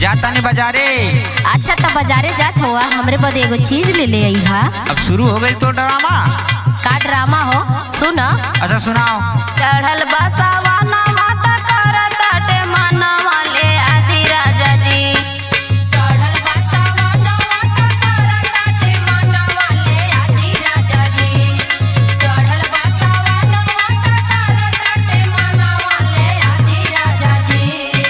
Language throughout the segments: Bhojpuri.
जाता नहीं बाजारे। अच्छा तो बाजारे जात हुआ हमरे बदे एगो चीज ले ले आई हा। अब शुरू हो गई तो ड्रामा। का ड्रामा हो सुन। अच्छा सुनाओ। चढ़ल बसावा ना माता करताटे मनवा ले आदि राजा जी। चढ़ल बसावा ना माता करताटे मनवा ले आदि राजा जी। चढ़ल बसावा ना माता करताटे मनवा ले आदि राजा जी।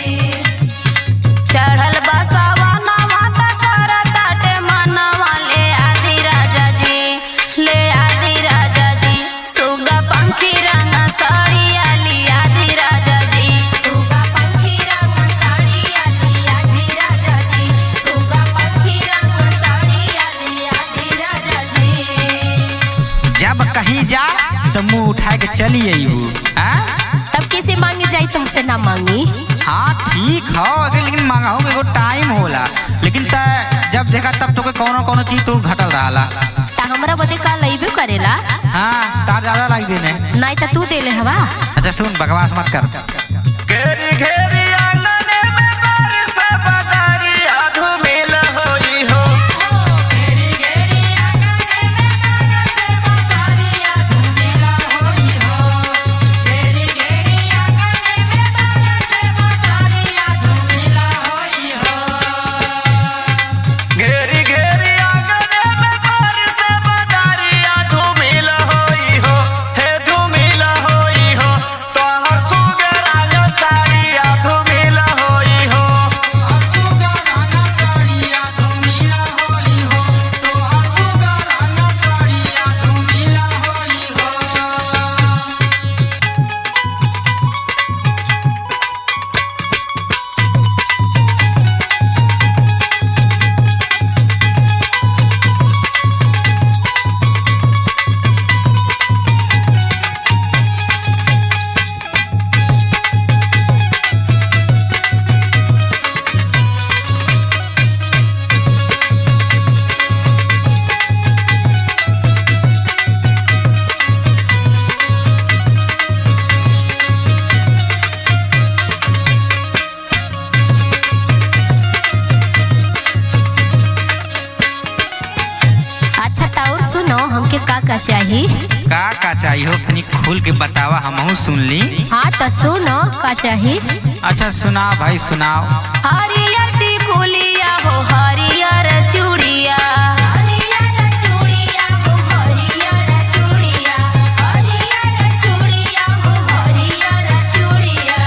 चढ़ल बसावा ना माता करताटे मनवा ले आदि राजा जी। ले आदि राजा जी सुगा पंखी रंग साड़िया लिया आदि राजा जी। सुगा पंखी रंग साड़िया लिया आदि राजा जी। सुगा पंखी रंग साड़िया लिया आदि राजा जी। जब कहीं जा तो मुंह उठा के चली आईबू। तब कैसे मांगी जाई तुमसे ना मांगी। हाँ ठीक हो लेकिन मांगा हो एगो टाइम होला। लेकिन जब देखा तब तो कोनो कोनो चीज तो घटल रहा। ता हमरा बदे का लईबे करेला। हाँ तार ज्यादा लग देने। नहीं तो तू दे ले हवा। अच्छा सुन बकवास मत कर। घेरी घेरी आंगने में बारिश बदारी आधो मेल होई हो। घेरी घेरी आंगने में बारिश बदारी आधो मेल होई हो। घेरी घेरी आंगने में बारिश बदारी आधो मेल होई हो। घेरी घेरी आंगने में बारिश बदारी आधो मेल होई हो। हे धूमिल होई हो तो हर सुगे रंग साड़ी आधो मेल होई हो। हर सुगा रंग साड़ी आधो मेल होई हो तो हर सुगा रंग साड़ी आधो मेल होई हो। अच्छा ताउर सुनो हमके का चाहिए। का चाहिए हो तनी खुल के बतावा हमहू सुन ली। हाँ तो सुनो का चाहिए। अच्छा सुनाओ भाई सुनाओ। हरियर टिकुलिया हो हरियर चूड़िया। हरियर चूड़िया हो हरियर चूड़िया। हरियर चूड़िया हो हरियर चूड़िया।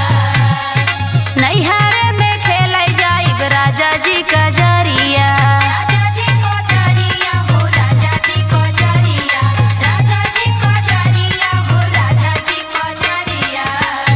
नैहर में खेलै जाइब राजा जी का जरिया। राजा जी को जरिया हो राजा जी को जरिया। राजा जी को जरिया हो राजा जी को जरिया।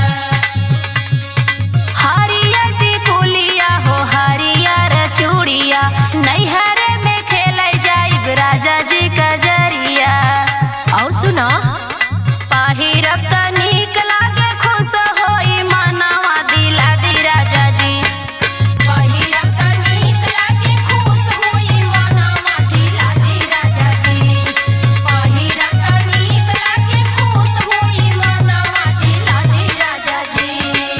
हरियर टिकुलिया हो हरियर चूड़िया। नैहर में खेलै जाइब राजा जी का जरिया। और सुनो पहिरब त नीक लागे खुश होई मनवा दिला दी राजा जी। पहिरब त नीक लागे खुश होई मनवा दिला दी राजा जी। पहिरब त नीक लागे खुश होई मनवा दिला दी राजा जी।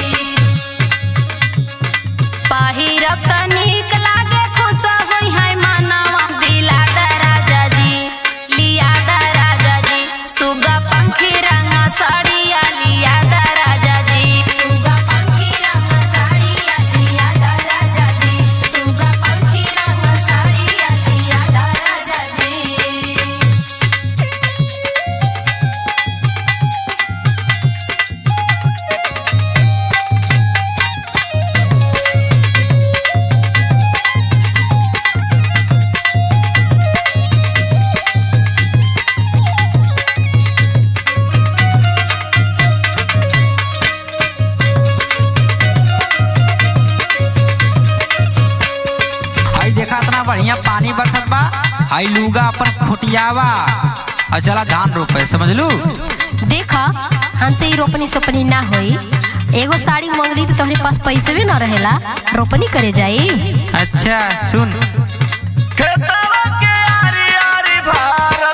पहिरब त नीक लागे खुश होई है मनवा दिला द राजा जी। लिया द राजा जी सुगा पंखी रंग साड़िया लिया द राजा जी। सुगा पंखी रंग साड़िया लिया द राजा जी। सुगा पंखी रंग साड़िया लिया द राजा जी। आई देखा इतना बढ़िया पानी बरसत बा। आई लूगा अपन खुटियावा और चला धान रोपे समझ लू। देखा हमसे ही रोपनी सोपनी ना होई। एगो साड़ी मंगली तो तुम्हारे पास पैसे भी ना रहेला रोपनी करे जाई। अच्छा सुन। खेतवा के आरी आरी भार